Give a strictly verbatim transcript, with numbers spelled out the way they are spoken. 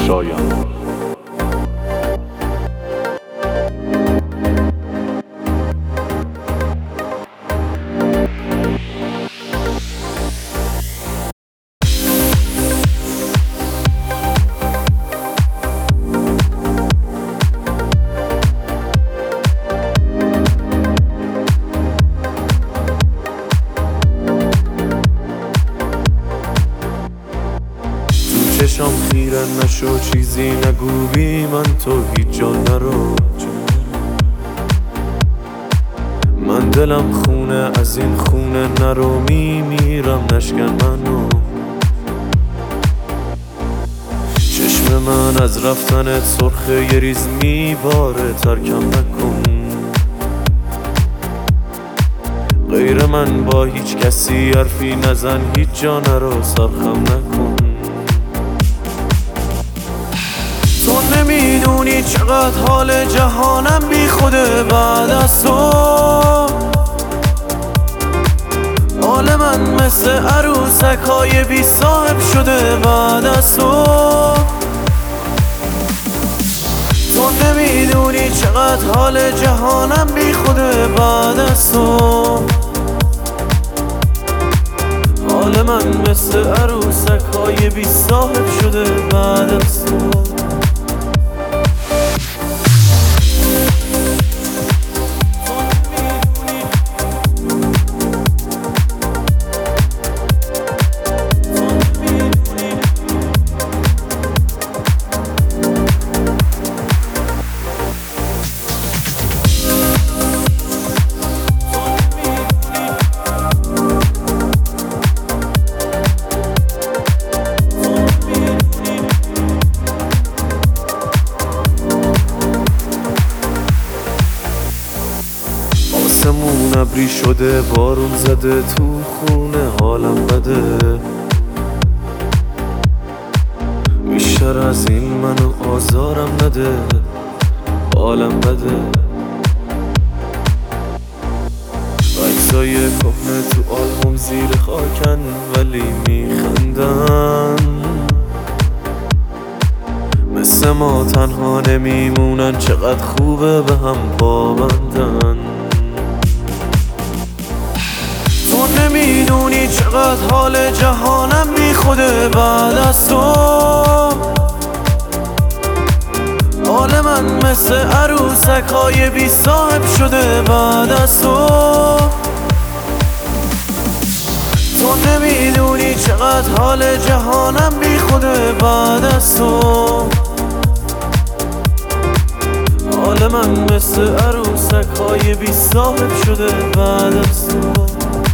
شایان. چشام خیره نشو چیزی نگو بی من تو هیچ جا نرو. من دلم خونه از این خونه نرو، میمیرم نشکن منو. چشم من از رفتنت سرخه یه ریز میباره، ترکم نکن. غیر من با هیچ کسی حرفی نزن، هیچ جا نرو سرخم نکن. تو نمیدونی چقدر حال جهانم بی خوده بعد از تو. حال من مثل عروسک های بی صاحب شده بعد از تو. تو نمیدونی چقدر حال جهانم بی خوده بعد از تو. حال من مثل عروسک های بی صاحب شده بعد از تو. آسمون ابری شده، بارون زده تو خونه، حالم بده. بیشتر از این منو آزارم نده، حالم بده. عکسای کهنه تو آلبوم زیر خاکن ولی میخندن. مثل ما تنها نمیمونن، چقدر خوبه به هم پابندن. تو نمیدونی چقدر حال جهانم بی خوده بعد از تو. حال من مثل عروسک های بی صاحب شده بعد از تو. تو نمیدونی چقدر حال جهانم بی خوده بعد از تو. حال من مثل عروسک های بی صاحب شده بعد از تو.